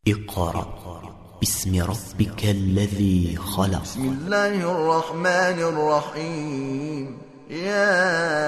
اقرأ باسم ربك الذي خلق. بسم الله الرحمن الرحيم. يا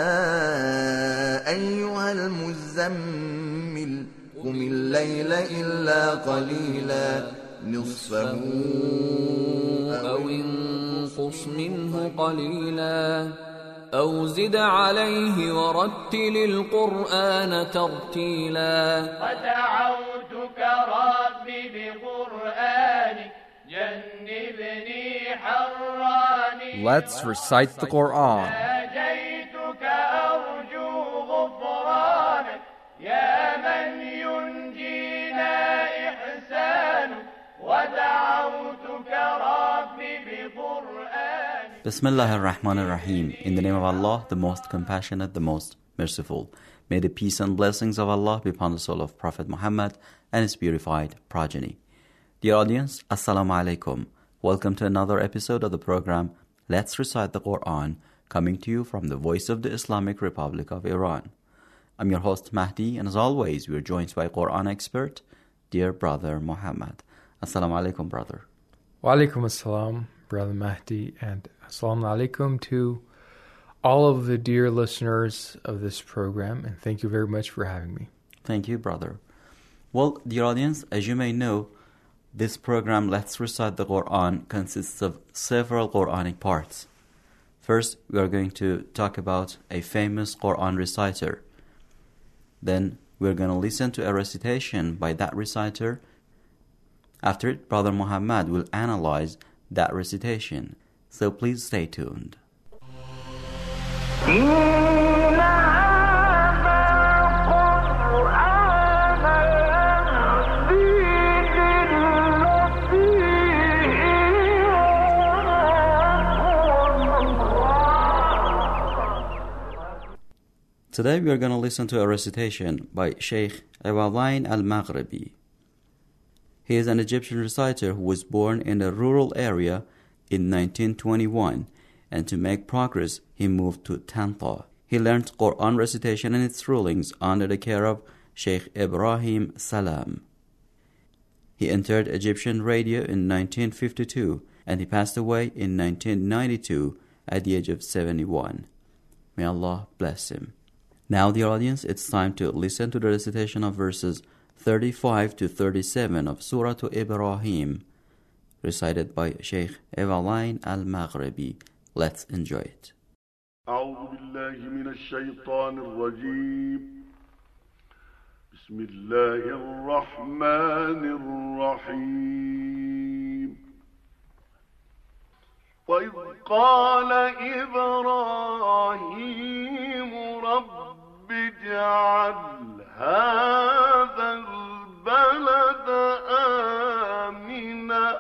أيها المزمل قم الليل إلا قليلا نصفه أو انقص منه قليلا أو زد عليه ورتل القرآن ترتيلا. ودعوتك ربي بقرآنك جنبني حراني. Let's recite the Quran. ناجيتك أرجو غفرانك يا من ينجينا إحسانك. ودعوتك ربي بقرآنك. Bismillah ar-Rahman ar-Rahim. In the name of Allah, the most compassionate, the most merciful. May the peace and blessings of Allah be upon the soul of Prophet Muhammad and his purified progeny. Dear audience, Assalamu alaikum. Welcome to another episode of the program Let's Recite the Quran, coming to you from the voice of the Islamic Republic of Iran. I'm your host Mahdi, and as always, we are joined by Quran expert, dear brother Muhammad. Assalamu alaikum, brother. Wa alaikum assalam, brother Mahdi, and assalamu alaikum to all of the dear listeners of this program, and thank you very much for having me. Thank you, brother. Well, dear audience, as you may know, this program, Let's Recite the Quran, consists of several Quranic parts. First, we are going to talk about a famous Quran reciter. Then, we're going to listen to a recitation by that reciter. After it, Brother Muhammad will analyze that recitation. So please stay tuned. Today we are going to listen to a recitation by Sheikh Iwadain al-Maghribi. He is an Egyptian reciter who was born in a rural area in 1921, and to make progress, he moved to Tanta. He learned Quran recitation and its rulings under the care of Sheikh Ibrahim Salam. He entered Egyptian radio in 1952, and he passed away in 1992 at the age of 71. May Allah bless him. Now, dear audience, it's time to listen to the recitation of verses 35 to 37 of Surah Ibrahim, recited by Sheikh Iwadain al-Maghribi. Let's enjoy it. أعوذ بالله من الشيطان الرجيم. بسم الله الرحمن الرحيم. وإذ قال إبراهيم رب اجعل هذا البلد آمنا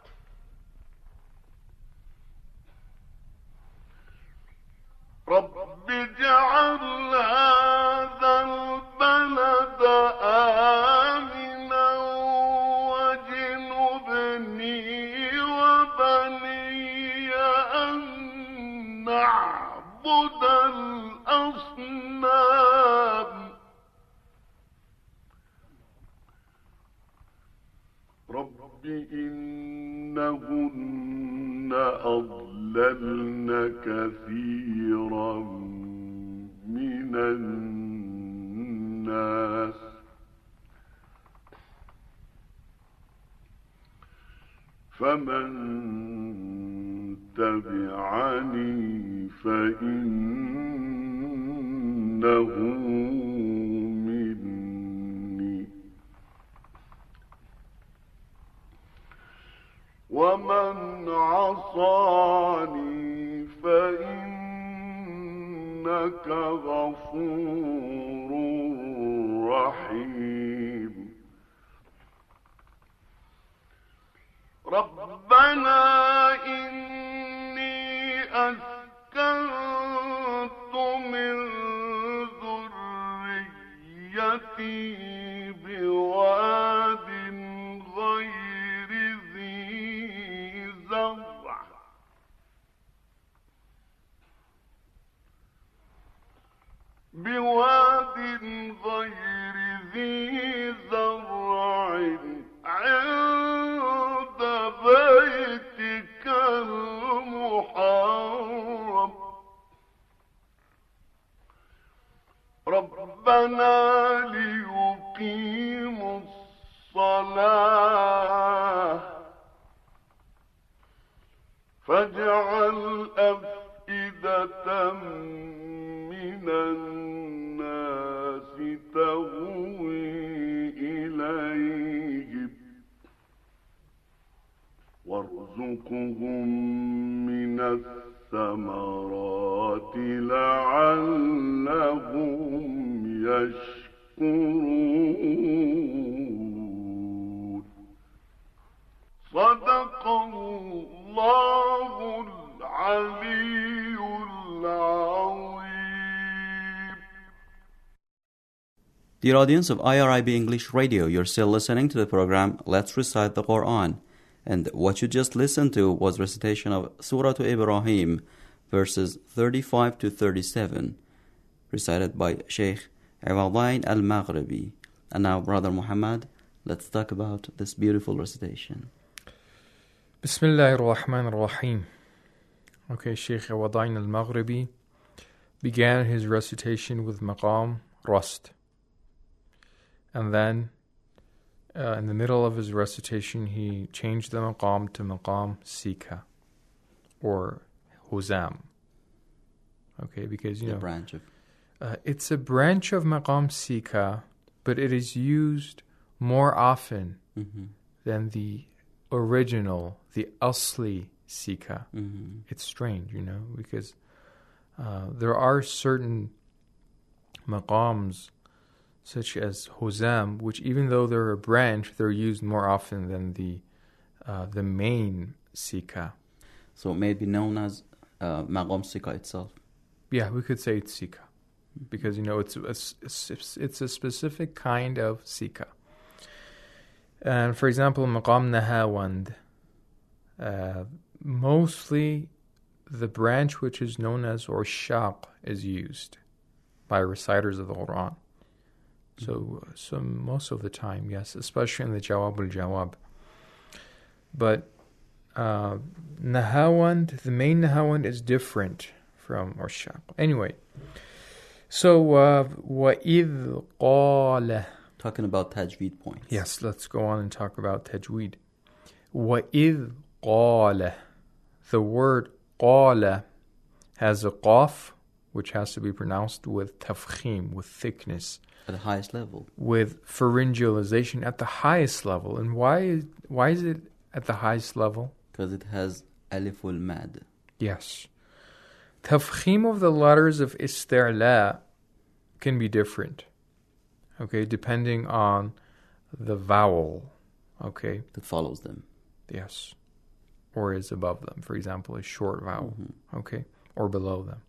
رب اجعل هذا البلد آمنا واجنبني وبني أن نعبد الأصنام رب إنهن أضللن كثيرا من الناس فمن تبعني فإنه مني ومن عصاني فإنك غفور رحيم ربنا إني أسكنت من ذريتي بواد غير ذي زرع بواد غير ذي الصلاة فاجعل أفئدة من الناس تهوي إليهم وارزقهم من الثمرات لعلهم يشكرون صدق الله العلي العظيم. Dear audience of IRIB English Radio, you're still listening to the program Let's Recite the Quran. And what you just listened to was recitation of Surah to Ibrahim, verses 35 to 37, recited by Sheikh Iwadain al-Maghribi. And now, Brother Muhammad, let's talk about this beautiful recitation. Bismillahir Rahmanir Rahim. Okay, Sheikh Iwadain al-Maghribi began his recitation with Maqam Rast. And then in the middle of his recitation, he changed the maqam to maqam sika, or huzam. Okay, because The branch of it's a branch of maqam sika, but it is used more often than the original, the asli sika. It's strange, because there are certain maqams such as huzam, which even though they're a branch, they're used more often than the main sika. So it may be known as Maqam Sika itself. Yeah, we could say it's sika, because it's a specific kind of sika. And for example, maqam nahawand, mostly the branch which is known as urshaq is used by reciters of the Quran. So most of the time, yes, especially in the Jawab al-Jawab. But Nahawand, the main Nahawand is different from Urshaq. Anyway, so وَإِذْ قَالَ. Talking about tajweed points. Yes, let's go on and talk about tajweed. وَإِذْ قَالَ. The word قَالَ has a qaf, which has to be pronounced with tafkhim, with thickness. At the highest level. With pharyngalization at the highest level. And why is it at the highest level? Because it has aliful mad. Yes. Tafkhim of the letters of isti'la can be different. Okay, depending on the vowel. Okay. That follows them. Yes. Or is above them. For example, a short vowel. Okay. Or below them.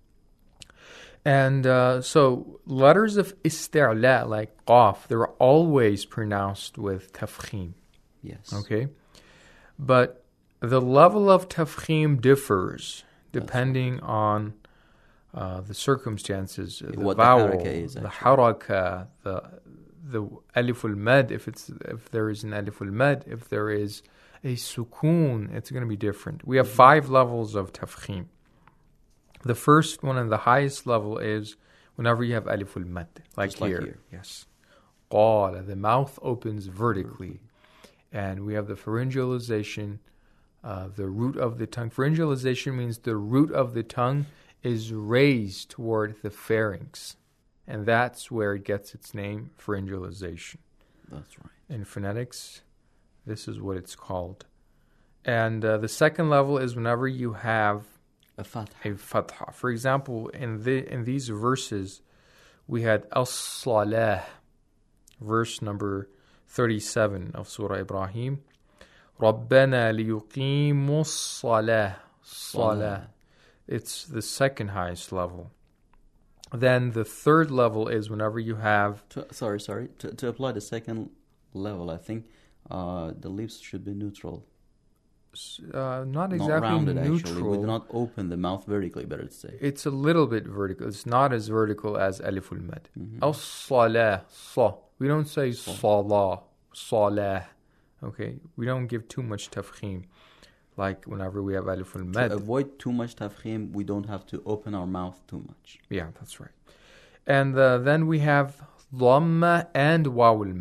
And so letters of isti'la, like qaf, they're always pronounced with tafkhim. Yes. Okay? But the level of tafkhim differs depending on the circumstances, the what vowel, the haraka is, the haraka, the alif al-mad, if there is an alif al-mad, if there is a sukoon, it's going to be different. We have 5 levels of tafkhim. The first one and the highest level is whenever you have alif al-mad, like here. Yes. Qala, the mouth opens vertically. And we have the pharyngalization, the root of the tongue. Pharyngalization means the root of the tongue is raised toward the pharynx. And that's where it gets its name, pharyngalization. That's right. In phonetics, this is what it's called. And the second level is whenever you have a fatha. For example, in these verses, we had as-salah, verse number 37 of Surah Ibrahim. رَبَّنَا لِيُقِيمُوا الصَّلَاةِ. Salah. It's the second highest level. Then the third level is whenever you have... To apply the second level, I think the lips should be neutral. Not exactly not rounded, neutral. Actually. We do not open the mouth vertically, better to say. It's a little bit vertical. It's not as vertical as alif al-mad. As-salah, sa. We don't say salah, salah. Okay? We don't give too much tafkhim. Like whenever we have alif al-mad. To avoid too much tafkhim, we don't have to open our mouth too much. Yeah, that's right. And then we have dhamma and waw al-mad.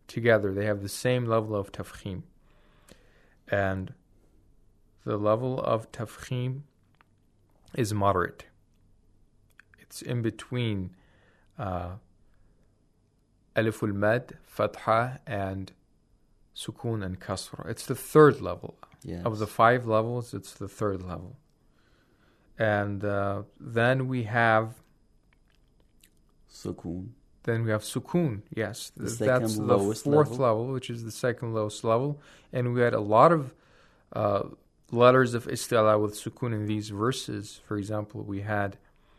together. They have the same level of tafkhim. And the level of tafkhim is moderate. It's in between alif al-mad, fatha, and sukun and kasra. It's the third level. Yes. Of the 5 levels, it's the third level. And then we have Sukun. Then we have sukun, yes. The That's second the lowest fourth level. level, which is the second lowest level. And we had a lot of letters of istila with sukun in these verses. For example, we had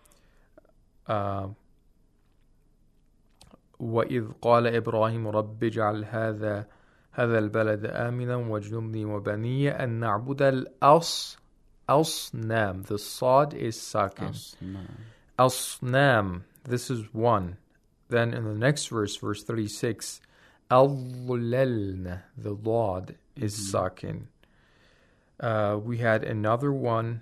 وَإِذْ قَالَ إِبْرَاهِيمُ رَبِّ اجْعَلْ هَذَا الْبَلَدَ آمِنًا وَاجْنُبْنِي وَبَنِيَّ أَن نَعْبُدَ الْأَصْنَامِ. The sad is sakin. Asnam. This is 1. Then in the next verse, verse 36, Al-Lalna, the Lad is sakin. We had another one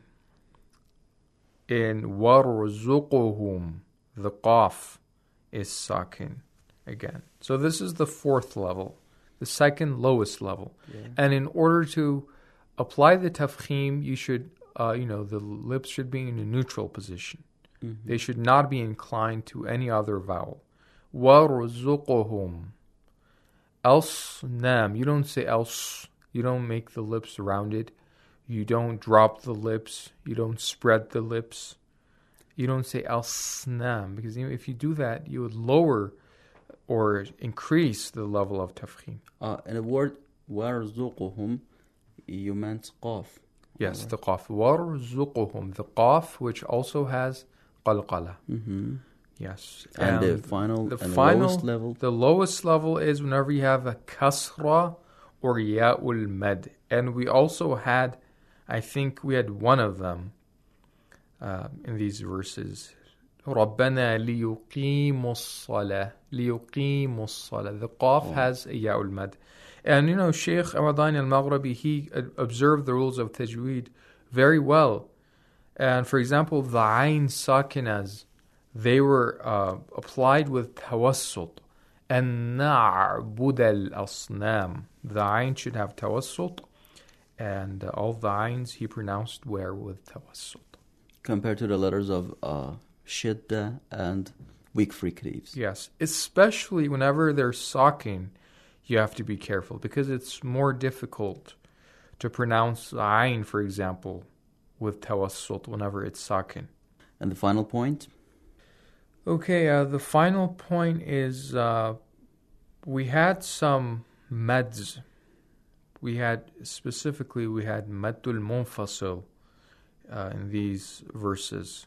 in Warzuquhum, the Qaf is sakin again. So this is the 4th level, the second lowest level. Yeah. And in order to apply the tafkhim, you should, the lips should be in a neutral position. Mm-hmm. They should not be inclined to any other vowel. وَارْزُقُهُمْ Al-Snam. You don't say else. You don't make the lips rounded. You don't drop the lips. You don't spread the lips. You don't say Al-Snam. Because if you do that, you would lower or increase the level of tafkhim. In the word وَارْزُقُهُمْ, you meant qaf. Yes, the qaf. وَارْزُقُهُمْ. The qaf, which also has qalqala. Mm-hmm. Yes. And the lowest level? The lowest level is whenever you have a kasra or ya'ul mad. And we also had, I think we had one of them in these verses. رَبَّنَا لِيُقِيمُوا الصَّلَاةِ لِيُقِيمُوا الصَّلَاةِ. The qaf has a ya'ul mad. And Shaykh Ramadan al-Maghribi, he observed the rules of tajweed very well. And for example, the ayn sakinas, they were applied with tawassut. And na'bud al-asnam. The ayn should have tawassut. And all the ayns he pronounced were with tawassut. Compared to the letters of shidda and weak fricatives. Yes, especially whenever they're sakin, you have to be careful because it's more difficult to pronounce ayn, for example, with tawassut whenever it's sakin. And the final point? Okay, the final point is we had some mads. We had maddul munfasil in these verses.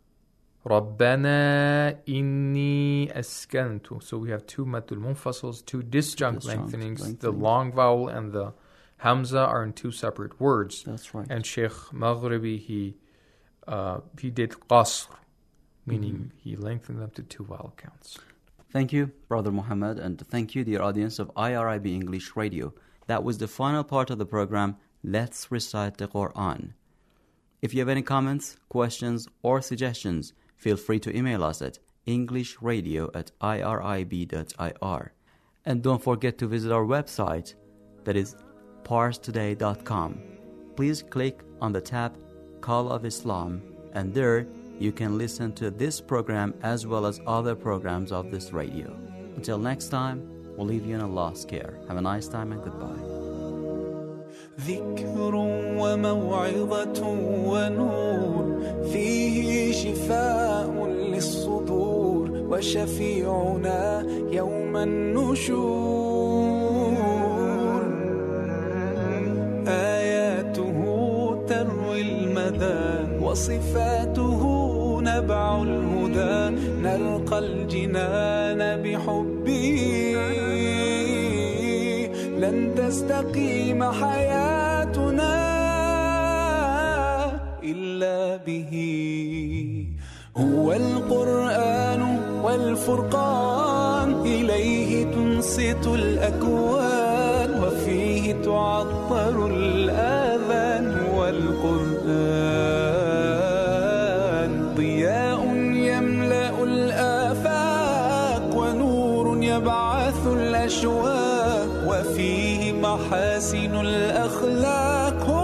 Rabbana inni askantu. So we have 2 maddul munfasils, 2 disjunct lengthenings. The long vowel and the hamza are in 2 separate words. That's right. And Shaykh Maghribi, he did qasr, meaning he lengthened them to 2 vowel counts. Thank you, Brother Muhammad, and thank you, dear audience of IRIB English Radio. That was the final part of the program, Let's Recite the Quran. If you have any comments, questions, or suggestions, feel free to email us at englishradio@irib.ir. And don't forget to visit our website, that is parstoday.com. Please click on the tab Call of Islam, and there you can listen to this program as well as other programs of this radio. Until next time, we'll leave you in Allah's care. Have a nice time and goodbye. ذكر وموعظة ونور فيه شفاء للصدور وشفيعنا يوم النشور آياته تروي المدى وصفاته نبع الهدى نلقى الجنان بحبه لن تستقيم حياتنا إلا به هو القرآن والفرقان إليه تنصت الأكوان وفيه تعطر الآذان والقرآن ضياء يملأ الآفاق ونور يبعث الأشواق وفيه محاسن الأخلاق.